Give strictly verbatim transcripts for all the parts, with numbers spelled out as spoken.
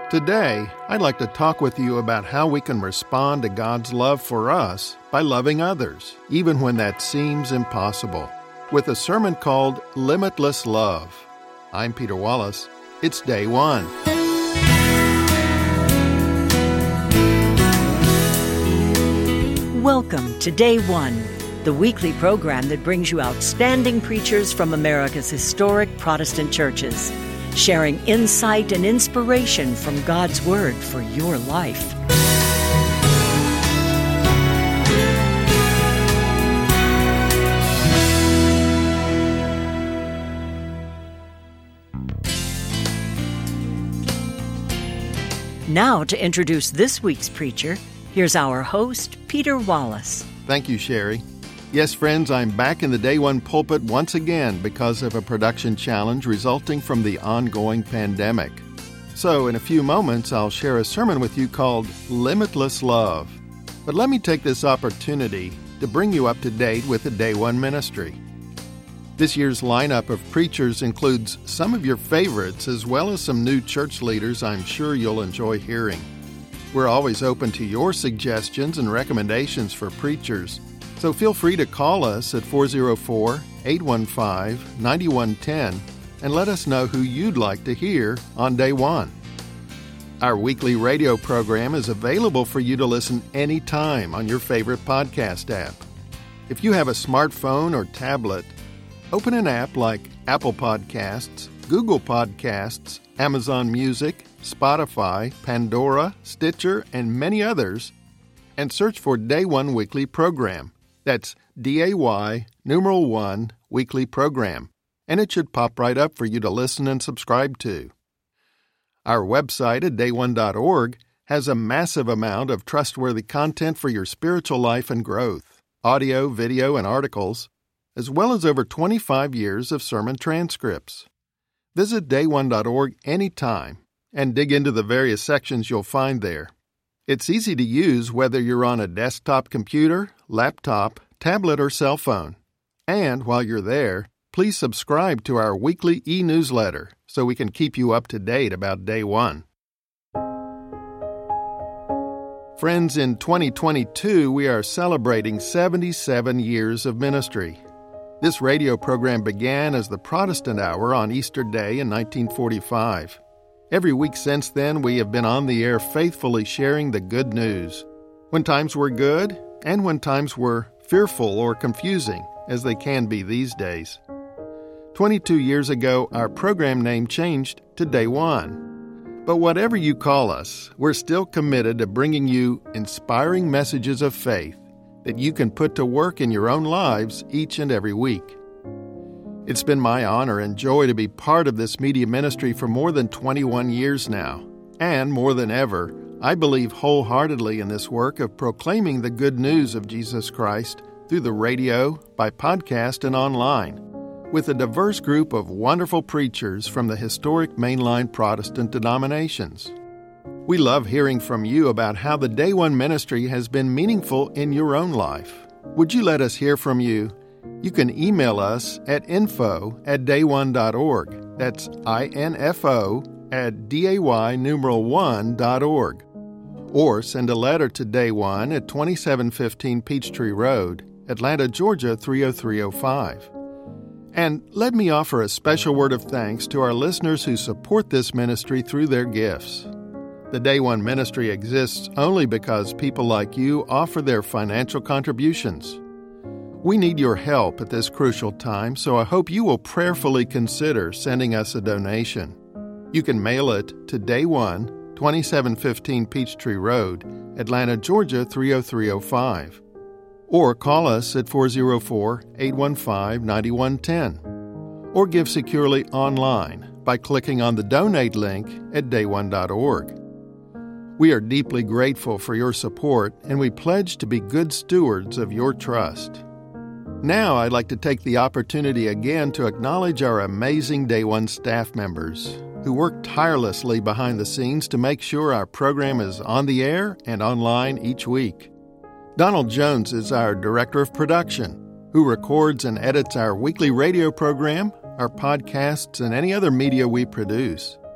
Today, I'd like to talk with you about how we can respond to God's love for us by loving others, even when that seems impossible, with a sermon called Limitless Love. I'm Peter Wallace. It's day one. Welcome to Day One, the weekly program that brings you outstanding preachers from America's historic Protestant churches, sharing insight and inspiration from God's Word for your life. Now to introduce this week's preacher, here's our host, Peter Wallace. Thank you, Sherry. Yes, friends, I'm back in the Day One pulpit once again because of a production challenge resulting from the ongoing pandemic. So, in a few moments, I'll share a sermon with you called Limitless Love. But let me take this opportunity to bring you up to date with the Day One ministry. This year's lineup of preachers includes some of your favorites as well as some new church leaders I'm sure you'll enjoy hearing. We're always open to your suggestions and recommendations for preachers, so feel free to call us at four oh four, eight one five, nine one one zero and let us know who you'd like to hear on Day One. Our weekly radio program is available for you to listen anytime on your favorite podcast app. If you have a smartphone or tablet, open an app like Apple Podcasts, Google Podcasts, Amazon Music, Spotify, Pandora, Stitcher, and many others, and search for Day One Weekly Program. That's D A Y numeral one weekly program, and it should pop right up for you to listen and subscribe to. Our website at day one dot org has a massive amount of trustworthy content for your spiritual life and growth, audio, video, and articles, as well as over twenty-five years of sermon transcripts. Visit day one dot org anytime and dig into the various sections you'll find there. It's easy to use whether you're on a desktop computer, laptop, tablet, or cell phone. And while you're there, please subscribe to our weekly e-newsletter so we can keep you up to date about Day One. Friends, in twenty twenty-two, we are celebrating seventy-seven years of ministry. This radio program began as the Protestant Hour on Easter Day in nineteen forty-five. Every week since then, we have been on the air faithfully sharing the good news, when times were good and when times were fearful or confusing, as they can be these days. twenty-two years ago, our program name changed to Day One. But whatever you call us, we're still committed to bringing you inspiring messages of faith that you can put to work in your own lives each and every week. It's been my honor and joy to be part of this media ministry for more than twenty-one years now. And more than ever, I believe wholeheartedly in this work of proclaiming the good news of Jesus Christ through the radio, by podcast, and online, with a diverse group of wonderful preachers from the historic mainline Protestant denominations. We love hearing from you about how the Day One ministry has been meaningful in your own life. Would you let us hear from you? You can email us at info at day one dot org. That's I N F O at D A Y numeral one dot org. Or send a letter to Day One at twenty-seven fifteen Peachtree Road, Atlanta, Georgia three oh three oh five. And let me offer a special word of thanks to our listeners who support this ministry through their gifts. The Day One ministry exists only because people like you offer their financial contributions. We need your help at this crucial time, so I hope you will prayerfully consider sending us a donation. You can mail it to Day One, twenty-seven fifteen Peachtree Road, Atlanta, Georgia three oh three oh five. Or call us at four oh four, eight one five, nine one one zero. Or give securely online by clicking on the donate link at day one dot org. We are deeply grateful for your support, and we pledge to be good stewards of your trust. Now I'd like to take the opportunity again to acknowledge our amazing Day One staff members who work tirelessly behind the scenes to make sure our program is on the air and online each week. Donald Jones is our Director of Production, who records and edits our weekly radio program, our podcasts, and any other media we produce.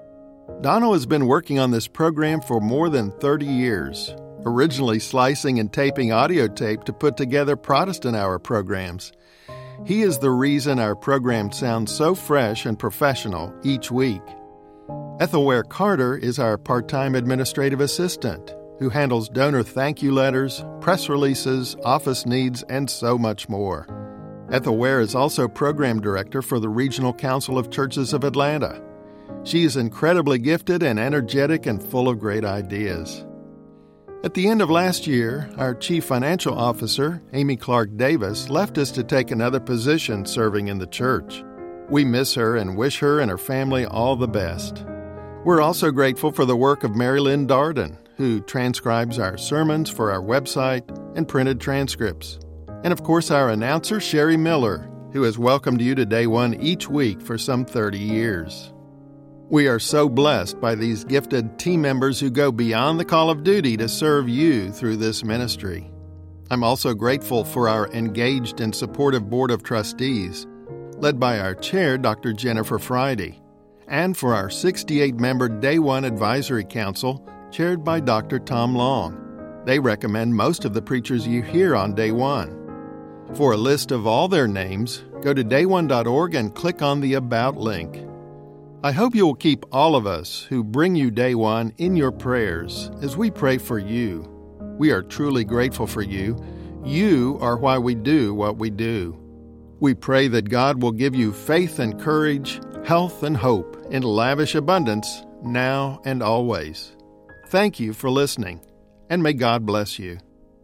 Donald has been working on this program for more than thirty years, originally slicing and taping audio tape to put together Protestant Hour programs. He is the reason our program sounds so fresh and professional each week. Ethelware Carter is our part-time administrative assistant, who handles donor thank you letters, press releases, office needs, and so much more. Ethelware is also program director for the Regional Council of Churches of Atlanta. She is incredibly gifted and energetic and full of great ideas. At the end of last year, our Chief Financial Officer, Amy Clark Davis, left us to take another position serving in the church. We miss her and wish her and her family all the best. We're also grateful for the work of Mary Lynn Darden, who transcribes our sermons for our website and printed transcripts. And of course, our announcer, Sherry Miller, who has welcomed you to Day One each week for some thirty years. We are so blessed by these gifted team members who go beyond the call of duty to serve you through this ministry. I'm also grateful for our engaged and supportive Board of Trustees, led by our chair, Doctor Jennifer Friday, and for our sixty-eight member Day One Advisory Council, chaired by Doctor Tom Long. They recommend most of the preachers you hear on Day One. For a list of all their names, go to day one dot org and click on the About link. I hope you will keep all of us who bring you Day One in your prayers as we pray for you. We are truly grateful for you. You are why we do what we do. We pray that God will give you faith and courage, health and hope in lavish abundance, now and always. Thank you for listening, and may God bless you.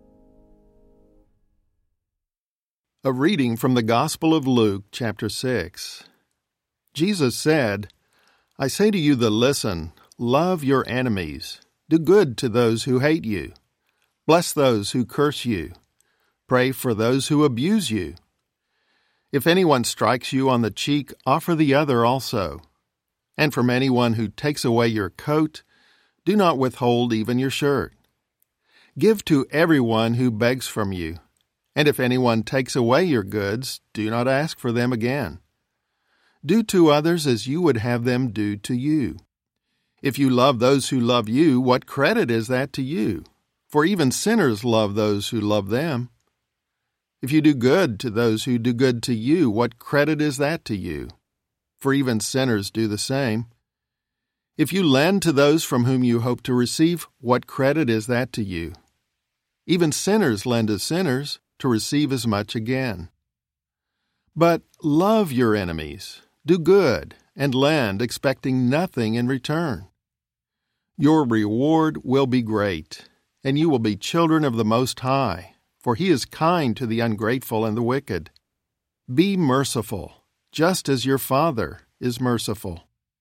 A reading from the Gospel of Luke, chapter six. Jesus said, I say to you that listen, love your enemies, do good to those who hate you, bless those who curse you, pray for those who abuse you. If anyone strikes you on the cheek, offer the other also. And from anyone who takes away your coat, do not withhold even your shirt. Give to everyone who begs from you, and if anyone takes away your goods, do not ask for them again. Do to others as you would have them do to you. If you love those who love you, what credit is that to you? For even sinners love those who love them. If you do good to those who do good to you, what credit is that to you? For even sinners do the same. If you lend to those from whom you hope to receive, what credit is that to you? Even sinners lend to sinners to receive as much again. But love your enemies, do good, and lend, expecting nothing in return. Your reward will be great, and you will be children of the Most High, for He is kind to the ungrateful and the wicked. Be merciful, just as your Father is merciful.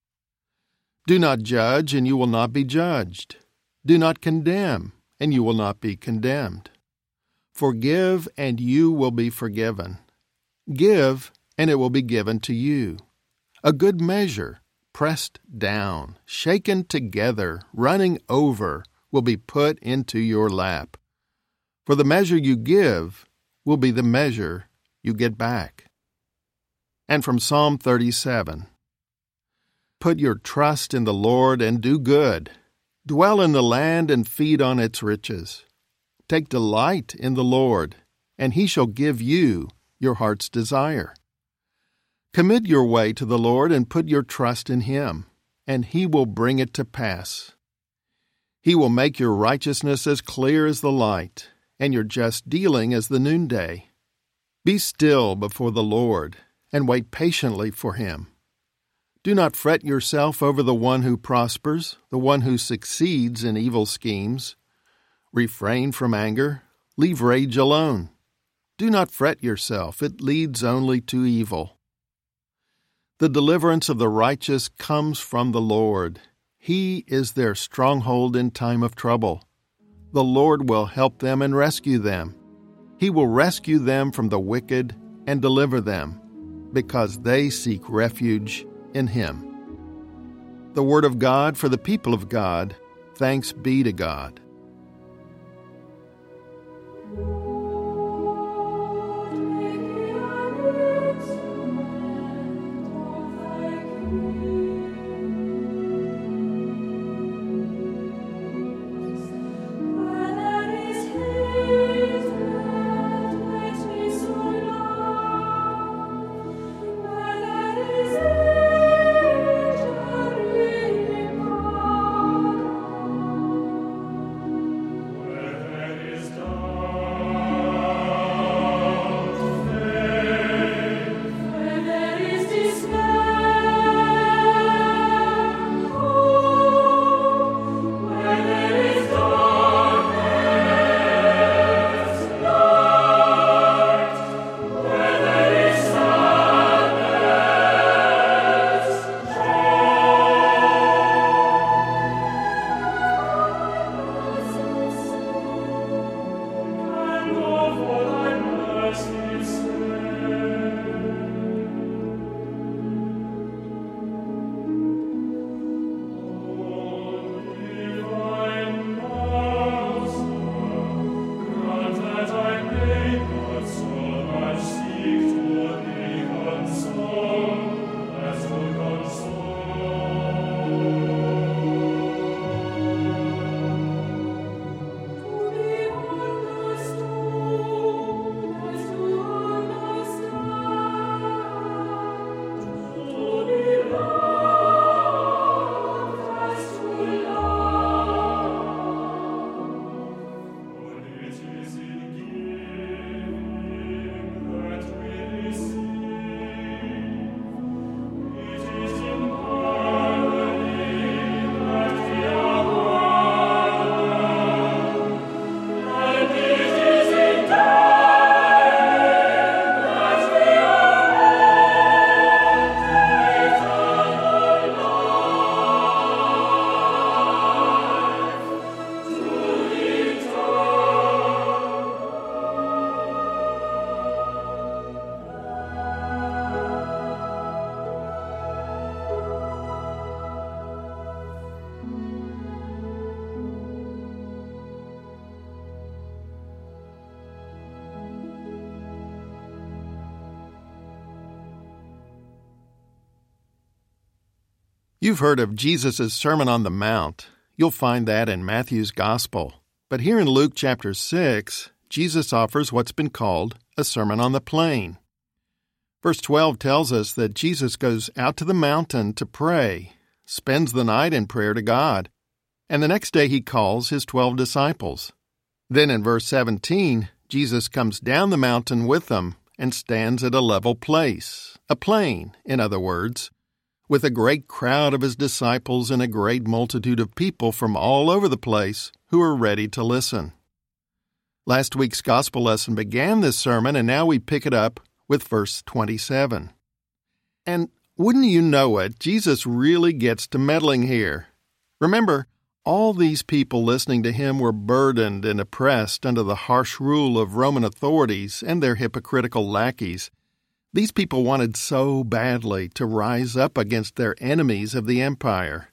Do not judge, and you will not be judged. Do not condemn, and you will not be condemned. Forgive, and you will be forgiven. Give, and it will be given to you. A good measure, pressed down, shaken together, running over, will be put into your lap. For the measure you give will be the measure you get back. And from Psalm thirty-seven, put your trust in the Lord and do good. Dwell in the land and feed on its riches. Take delight in the Lord, and He shall give you your heart's desire. Commit your way to the Lord and put your trust in Him, and He will bring it to pass. He will make your righteousness as clear as the light, and your just dealing as the noonday. Be still before the Lord, and wait patiently for Him. Do not fret yourself over the one who prospers, the one who succeeds in evil schemes. Refrain from anger, leave rage alone. Do not fret yourself, it leads only to evil. The deliverance of the righteous comes from the Lord. He is their stronghold in time of trouble. The Lord will help them and rescue them. He will rescue them from the wicked and deliver them, because they seek refuge in Him. The Word of God for the people of God. Thanks be to God. You've heard of Jesus' Sermon on the Mount. You'll find that in Matthew's Gospel. But here in Luke chapter six, Jesus offers what's been called a Sermon on the Plain. Verse twelve tells us that Jesus goes out to the mountain to pray, spends the night in prayer to God, and the next day he calls his twelve disciples. Then in verse seventeen, Jesus comes down the mountain with them and stands at a level place, a plain, in other words, with a great crowd of his disciples and a great multitude of people from all over the place who are ready to listen. Last week's gospel lesson began this sermon, and now we pick it up with verse twenty-seven. And wouldn't you know it, Jesus really gets to meddling here. Remember, all these people listening to him were burdened and oppressed under the harsh rule of Roman authorities and their hypocritical lackeys. These people wanted so badly to rise up against their enemies of the empire.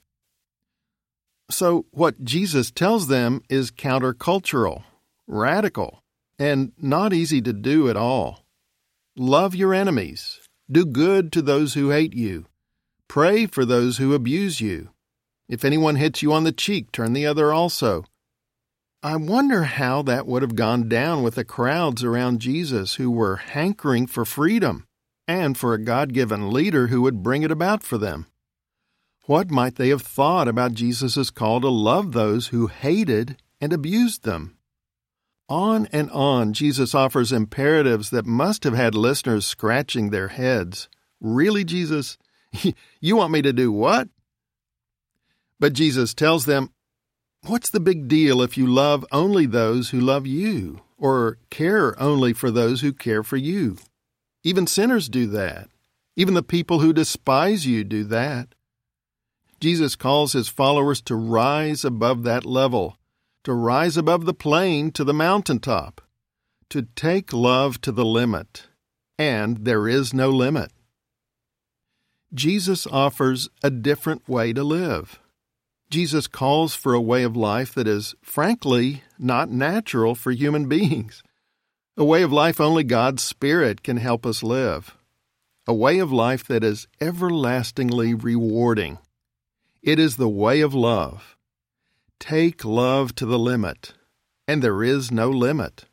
So what Jesus tells them is countercultural, radical, and not easy to do at all. Love your enemies. Do good to those who hate you. Pray for those who abuse you. If anyone hits you on the cheek, turn the other also. I wonder how that would have gone down with the crowds around Jesus who were hankering for freedom and for a God-given leader who would bring it about for them. What might they have thought about Jesus' call to love those who hated and abused them? On and on, Jesus offers imperatives that must have had listeners scratching their heads. Really, Jesus? You want me to do what? But Jesus tells them, what's the big deal if you love only those who love you, or care only for those who care for you? Even sinners do that. Even the people who despise you do that. Jesus calls his followers to rise above that level, to rise above the plain to the mountaintop, to take love to the limit. And there is no limit. Jesus offers a different way to live. Jesus calls for a way of life that is, frankly, not natural for human beings. A way of life only God's Spirit can help us live. A way of life that is everlastingly rewarding. It is the way of love. Take love to the limit, and there is no limit.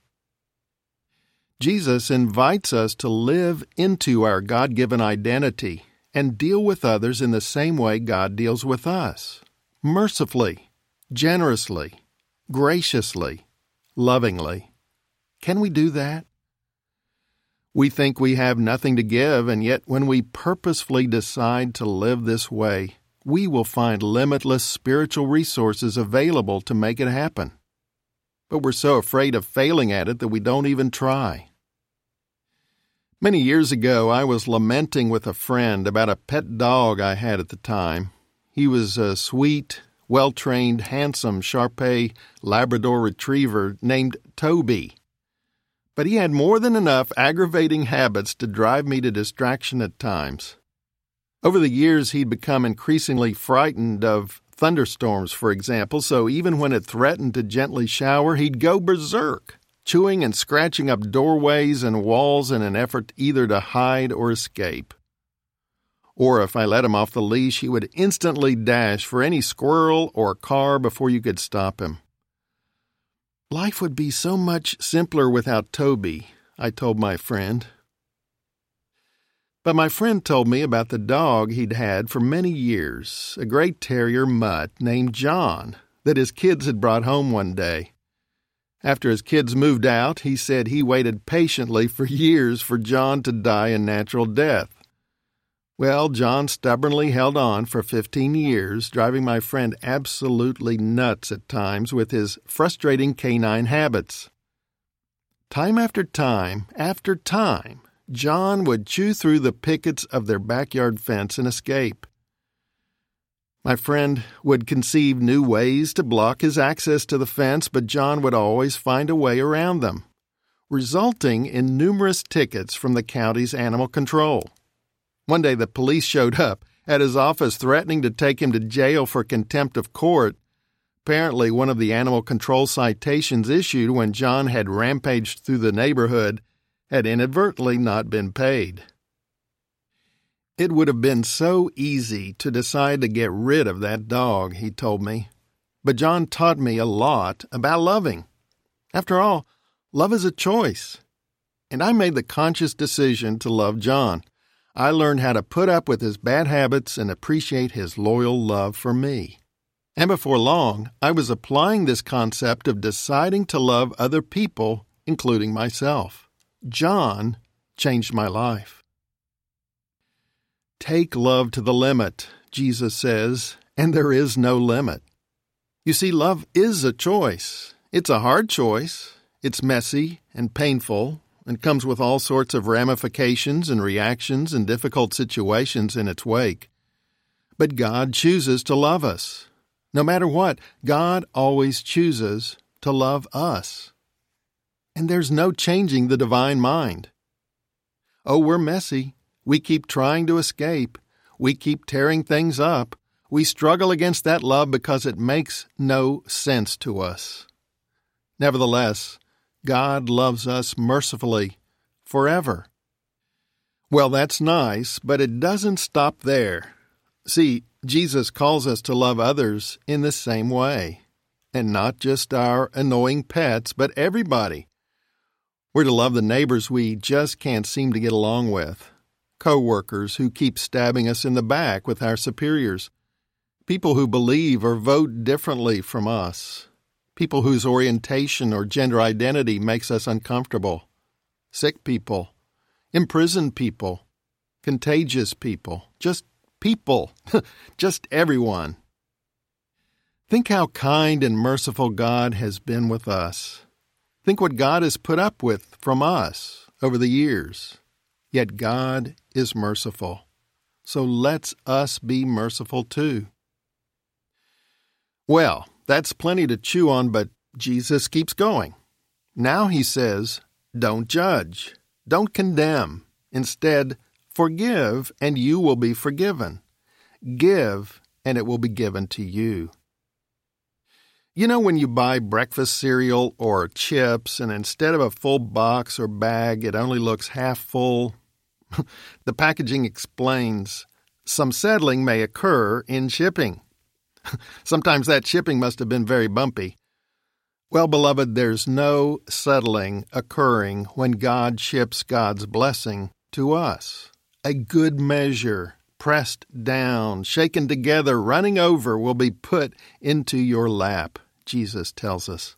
Jesus invites us to live into our God-given identity and deal with others in the same way God deals with us. Mercifully, generously, graciously, lovingly. Can we do that? We think we have nothing to give, and yet when we purposefully decide to live this way, we will find limitless spiritual resources available to make it happen. But we're so afraid of failing at it that we don't even try. Many years ago, I was lamenting with a friend about a pet dog I had at the time. He was a sweet, well-trained, handsome Shar-Pei Labrador Retriever named Toby. But he had more than enough aggravating habits to drive me to distraction at times. Over the years, he'd become increasingly frightened of thunderstorms, for example, so even when it threatened to gently shower, he'd go berserk, chewing and scratching up doorways and walls in an effort either to hide or escape. Or if I let him off the leash, he would instantly dash for any squirrel or car before you could stop him. Life would be so much simpler without Toby, I told my friend. But my friend told me about the dog he'd had for many years, a great terrier mutt named John, that his kids had brought home one day. After his kids moved out, he said he waited patiently for years for John to die a natural death. Well, John stubbornly held on for fifteen years, driving my friend absolutely nuts at times with his frustrating canine habits. Time after time after time, John would chew through the pickets of their backyard fence and escape. My friend would conceive new ways to block his access to the fence, but John would always find a way around them, resulting in numerous tickets from the county's animal control. One day the police showed up at his office threatening to take him to jail for contempt of court. Apparently, one of the animal control citations issued when John had rampaged through the neighborhood had inadvertently not been paid. It would have been so easy to decide to get rid of that dog, he told me. But John taught me a lot about loving. After all, love is a choice. And I made the conscious decision to love John. I learned how to put up with his bad habits and appreciate his loyal love for me. And before long, I was applying this concept of deciding to love other people, including myself. John changed my life. Take love to the limit, Jesus says, and there is no limit. You see, love is a choice. It's a hard choice. It's messy and painful and comes with all sorts of ramifications and reactions and difficult situations in its wake. But God chooses to love us. No matter what, God always chooses to love us. And there's no changing the divine mind. Oh, we're messy. We keep trying to escape. We keep tearing things up. We struggle against that love because it makes no sense to us. Nevertheless, God loves us mercifully, forever. Well, that's nice, but it doesn't stop there. See, Jesus calls us to love others in the same way, and not just our annoying pets, but everybody. We're to love the neighbors we just can't seem to get along with, co-workers who keep stabbing us in the back with our superiors, people who believe or vote differently from us, people whose orientation or gender identity makes us uncomfortable, sick people, imprisoned people, contagious people, just people, just everyone. Think how kind and merciful God has been with us. Think what God has put up with from us over the years. Yet God is merciful. So let's us be merciful too. Well, that's plenty to chew on, but Jesus keeps going. Now he says, don't judge, don't condemn. Instead, forgive, and you will be forgiven. Give, and it will be given to you. You know when you buy breakfast cereal or chips, and instead of a full box or bag, it only looks half full? The packaging explains, some settling may occur in shipping. Sometimes that shipping must have been very bumpy. Well, beloved, there's no settling occurring when God ships God's blessing to us. A good measure, pressed down, shaken together, running over, will be put into your lap, Jesus tells us.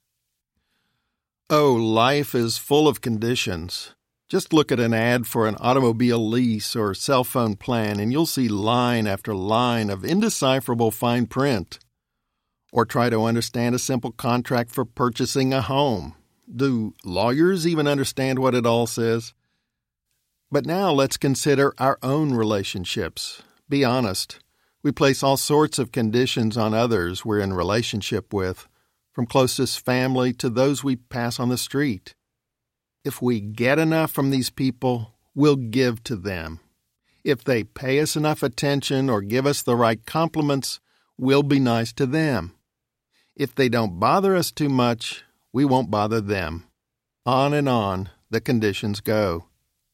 Oh, life is full of conditions. Just look at an ad for an automobile lease or cell phone plan, and you'll see line after line of indecipherable fine print. Or try to understand a simple contract for purchasing a home. Do lawyers even understand what it all says? But now let's consider our own relationships. Be honest. We place all sorts of conditions on others we're in relationship with, from closest family to those we pass on the street. If we get enough from these people, we'll give to them. If they pay us enough attention or give us the right compliments, we'll be nice to them. If they don't bother us too much, we won't bother them. On and on the conditions go.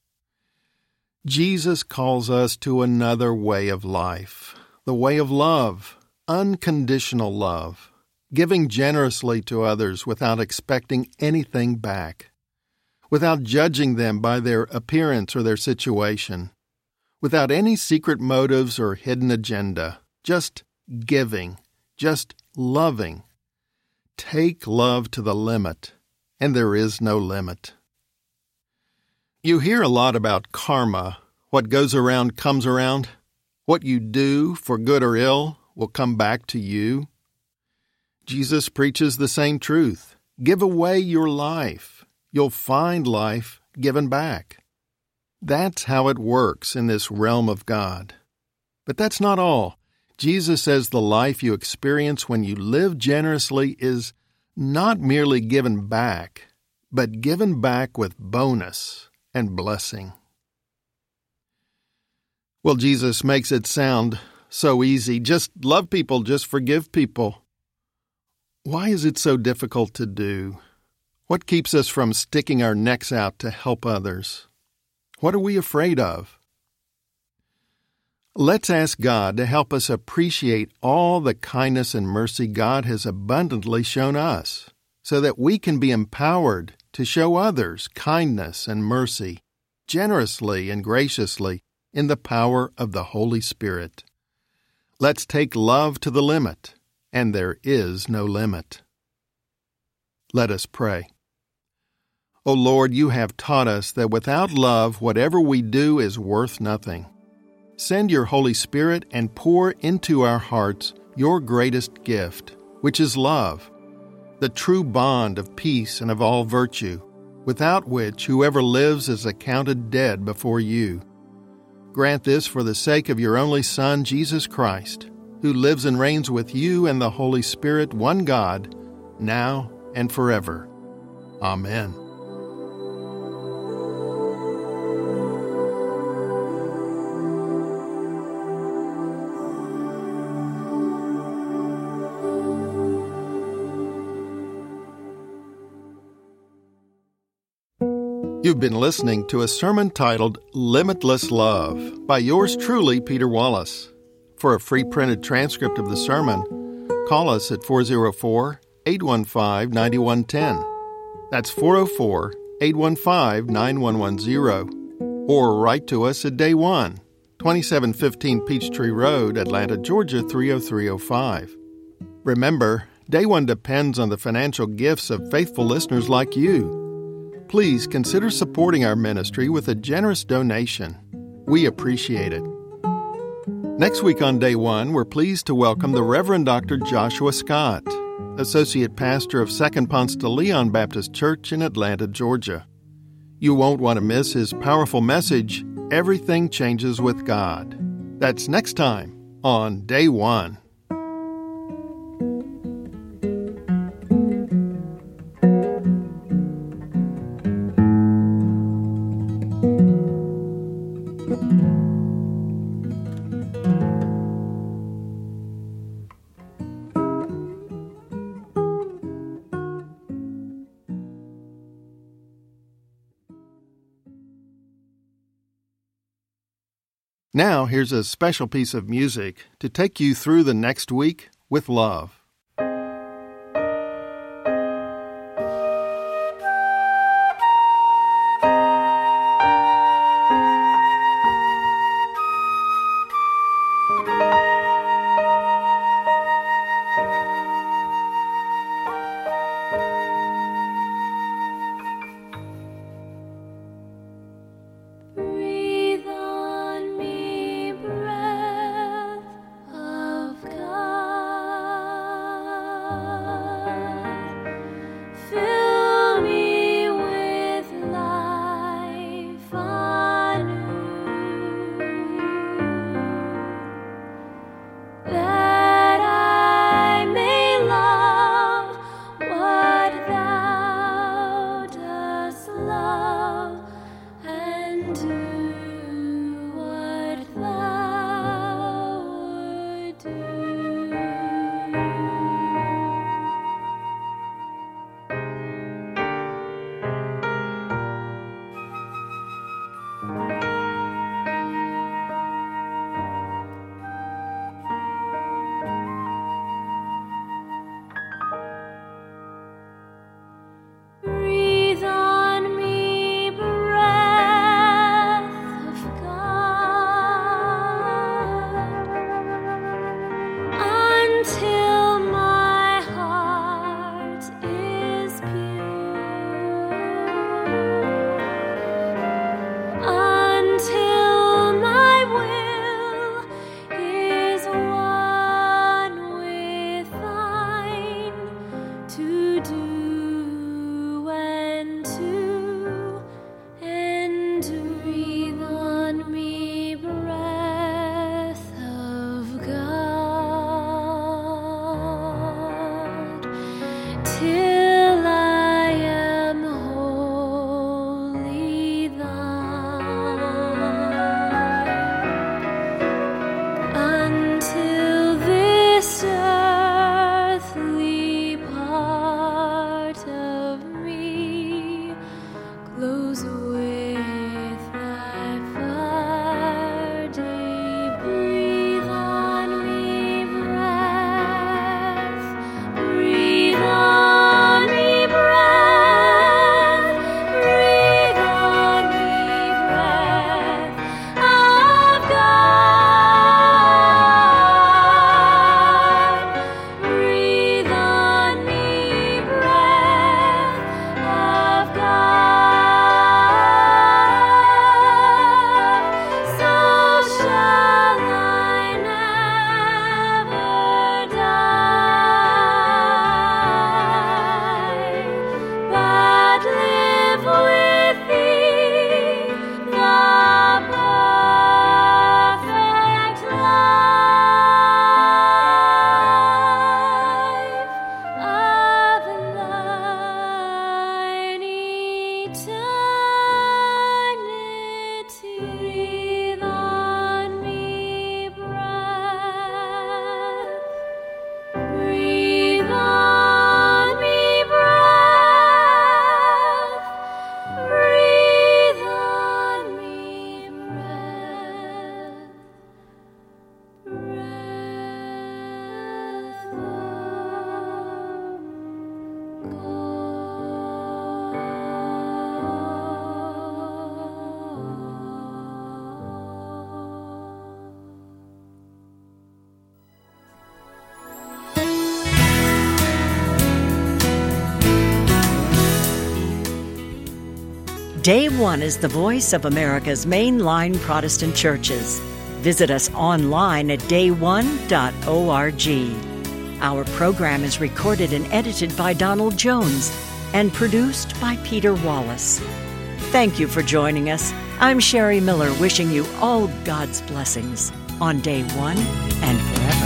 Jesus calls us to another way of life, the way of love, unconditional love, giving generously to others without expecting anything back, without judging them by their appearance or their situation, without any secret motives or hidden agenda, just giving, just loving. Take love to the limit, and there is no limit. You hear a lot about karma. What goes around comes around. What you do, for good or ill, will come back to you. Jesus preaches the same truth. Give away your life. You'll find life given back. That's how it works in this realm of God. But that's not all. Jesus says the life you experience when you live generously is not merely given back, but given back with bonus and blessing. Well, Jesus makes it sound so easy. Just love people, just forgive people. Why is it so difficult to do? What keeps us from sticking our necks out to help others? What are we afraid of? Let's ask God to help us appreciate all the kindness and mercy God has abundantly shown us, so that we can be empowered to show others kindness and mercy, generously and graciously, in the power of the Holy Spirit. Let's take love to the limit, and there is no limit. Let us pray. O Lord, you have taught us that without love, whatever we do is worth nothing. Send your Holy Spirit and pour into our hearts your greatest gift, which is love, the true bond of peace and of all virtue, without which whoever lives is accounted dead before you. Grant this for the sake of your only Son, Jesus Christ, who lives and reigns with you and the Holy Spirit, one God, now and forever. Amen. You've been listening to a sermon titled Limitless Love by yours truly, Peter Wallace. For a free printed transcript of the sermon, call us at four oh four, eight one five, nine one one oh. That's four oh four, eight one five, nine one one oh. Or write to us at Day One, twenty-seven fifteen Peachtree Road, Atlanta, Georgia, three oh three oh five. Remember, Day One depends on the financial gifts of faithful listeners like you. Please consider supporting our ministry with a generous donation. We appreciate it. Next week on Day One, we're pleased to welcome the Reverend Doctor Joshua Scott, Associate Pastor of Second Ponce de Leon Baptist Church in Atlanta, Georgia. You won't want to miss his powerful message, Everything Changes with God. That's next time on Day One. Now, here's a special piece of music to take you through the next week with love. With thy far day breeze. Day One is the voice of America's mainline Protestant churches. Visit us online at day one dot org. Our program is recorded and edited by Donald Jones and produced by Peter Wallace. Thank you for joining us. I'm Sherry Miller, wishing you all God's blessings on Day One and forever.